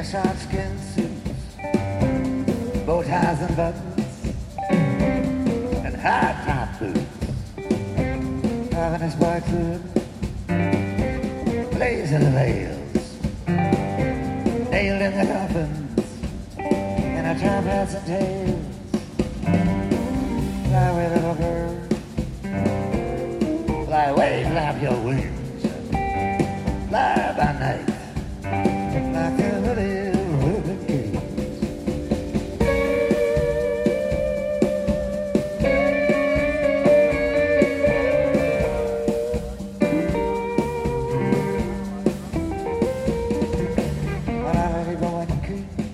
their short skin suits, bow ties and buttons, and high-top boots. Driving his bike through blazing the veils, nailed in the coffins, and our trumpets and tails. Fly away, little girl, fly away, flap your wings, fly by night like a little ruby cage. Well, I let it go in keys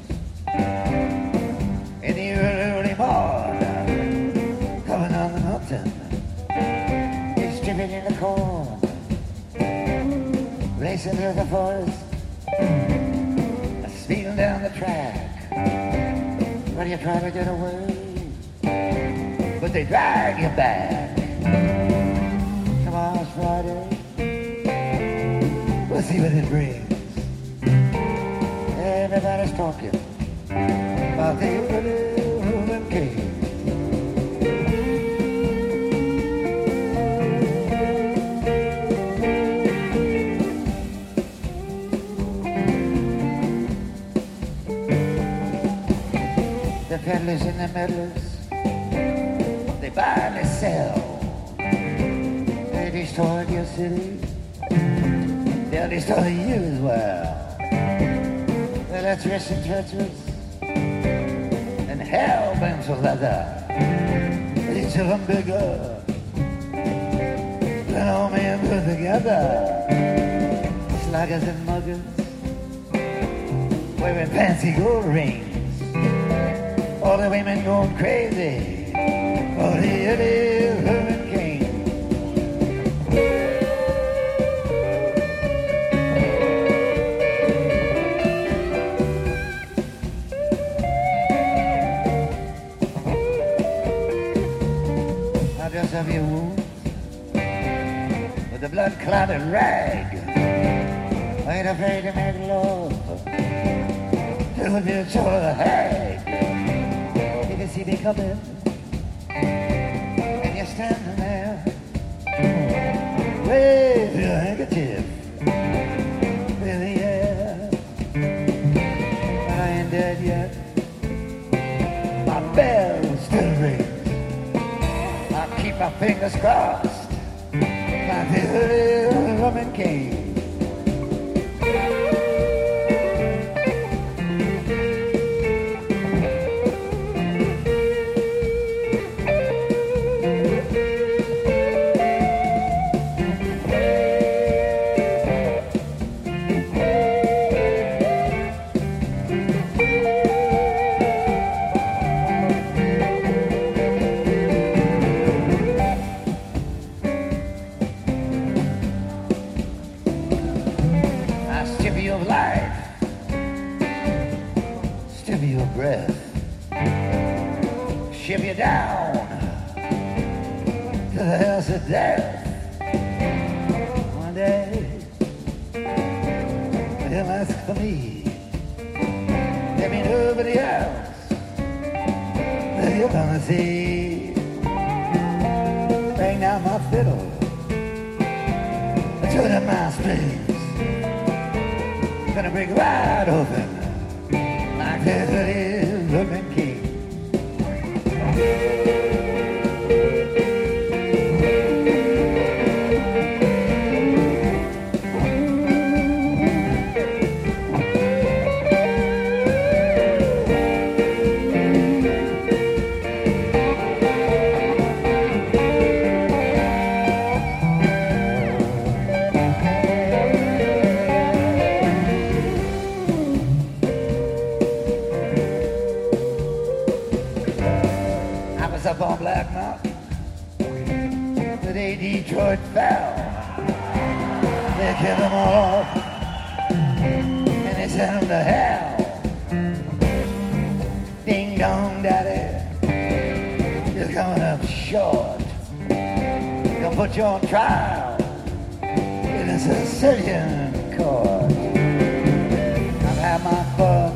in the early morning, coming on the mountain, he's stripping in the corn, racing through the forest, speeding down the track. When you try to get away, but they drag you back. Tomorrow's Friday, we'll see what it brings. Everybody's talking about the little Roman king. The peddlers and the meddlers, they buy and they sell. They destroyed your city, they'll destroy you as well. Well, that's rich and treacherous, and hell bends for leather. Each of them bigger than all men put together. Sluggers and muggers, wearing fancy gold rings. All the women going crazy for the little Roman king. Now dress up your wounds with a blood-clotted rag. Ain't afraid to make love to a beautiful hag. See me coming, and you're standing there. Wave your handkerchief in the air. But I ain't dead yet. My bell still rings. I'll keep my fingers crossed like the little Roman king. Of life, strip your breath, ship you down to the house of death. One day, they'll ask for me. There be nobody else that you're gonna see. Bang down my fiddle, turn up my strings. Gonna break right open like this little Roman king. Up on Black Mountain, the day Detroit fell, they killed them all off, and they sent them to hell. Ding dong daddy, you're coming up short. They'll put you on trial in a Sicilian court. I've had my fun.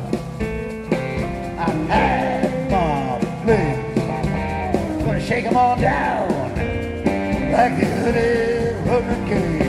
come on down like the hooded hurricane.